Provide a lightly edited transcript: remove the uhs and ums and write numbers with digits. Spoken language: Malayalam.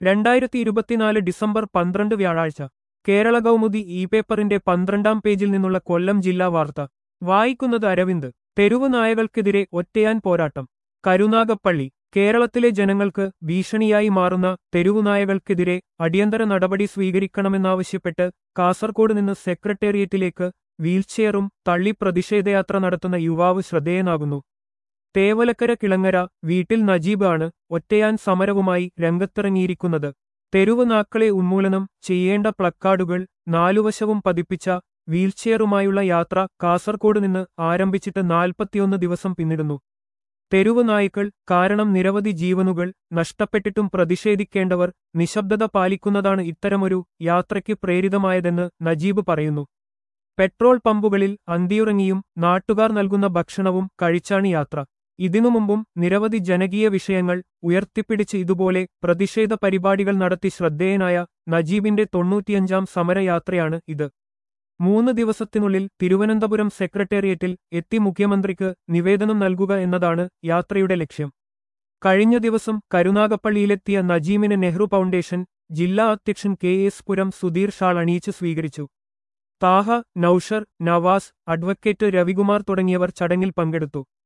2024 ഡിസംബർ 12 വ്യാഴാഴ്ച കേരള കൗമുദി പേപ്പറിന്റെ 12-ാം പേജിൽ നിന്നുള്ള കൊല്ലം ജില്ലാ വാർത്ത വായിക്കുന്നത് അരവിന്ദ്. തെരുവ് നായകൾക്കെതിരെ ഒറ്റയാൻ പോരാട്ടം. കരുനാഗപ്പള്ളി. കേരളത്തിലെ ജനങ്ങൾക്ക് ഭീഷണിയായി മാറുന്ന തെരുവുനായകൾക്കെതിരെ അടിയന്തര നടപടി സ്വീകരിക്കണമെന്നാവശ്യപ്പെട്ട് കാസർകോട് നിന്ന് സെക്രട്ടേറിയറ്റിലേക്ക് വീൽചെയറും തള്ളി പ്രതിഷേധയാത്ര നടത്തുന്ന യുവാവ് ശ്രദ്ധേയനാകുന്നു. തേവലക്കര കിളങ്ങര വീട്ടിൽ നജീബ് ആണ് ഒറ്റയാൻ സമരവുമായി രംഗത്തിറങ്ങിയിരിക്കുന്നത്. തെരുവ് നാക്കളെ ഉന്മൂലനം ചെയ്യേണ്ട പ്ലക്കാർഡുകൾ നാലുവശവും പതിപ്പിച്ച വീൽചെയറുമായുള്ള യാത്ര കാസർകോട് നിന്ന് ആരംഭിച്ചിട്ട് 41 ദിവസം പിന്നിടുന്നു. തെരുവ് നായ്ക്കൾ കാരണം നിരവധി ജീവനുകൾ നഷ്ടപ്പെട്ടിട്ടും പ്രതിഷേധിക്കേണ്ടവർ നിശബ്ദത പാലിക്കുന്നതാണ് ഇത്തരമൊരു യാത്രയ്ക്ക് പ്രേരിതമായതെന്ന് നജീബ് പറയുന്നു. പെട്രോൾ പമ്പുകളിൽ അന്തിയുറങ്ങിയും നാട്ടുകാർ നൽകുന്ന ഭക്ഷണവും കഴിച്ചാണ് യാത്ര. ഇതിനു മുമ്പും നിരവധി ജനകീയ വിഷയങ്ങൾ ഉയർത്തിപ്പിടിച്ച് ഇതുപോലെ പ്രതിഷേധ പരിപാടികൾ നടത്തി ശ്രദ്ധേയനായ നജീബിന്റെ 95-ാം സമരയാത്രയാണ് ഇത്. 3 ദിവസത്തിനുള്ളിൽ തിരുവനന്തപുരം സെക്രട്ടേറിയറ്റിൽ എത്തി മുഖ്യമന്ത്രിക്ക് നിവേദനം നൽകുക എന്നതാണ് യാത്രയുടെ ലക്ഷ്യം. കഴിഞ്ഞ ദിവസം കരുനാഗപ്പള്ളിയിലെത്തിയ നജീമിനെ നെഹ്റു ഫൗണ്ടേഷൻ ജില്ലാ അധ്യക്ഷൻ KS പുരം സുധീർ ഷാൾ അണിയിച്ച് സ്വീകരിച്ചു. താഹ, നൌഷർ, നവാസ്, അഡ്വക്കേറ്റ് രവികുമാർ തുടങ്ങിയവർ ചടങ്ങിൽ പങ്കെടുത്തു.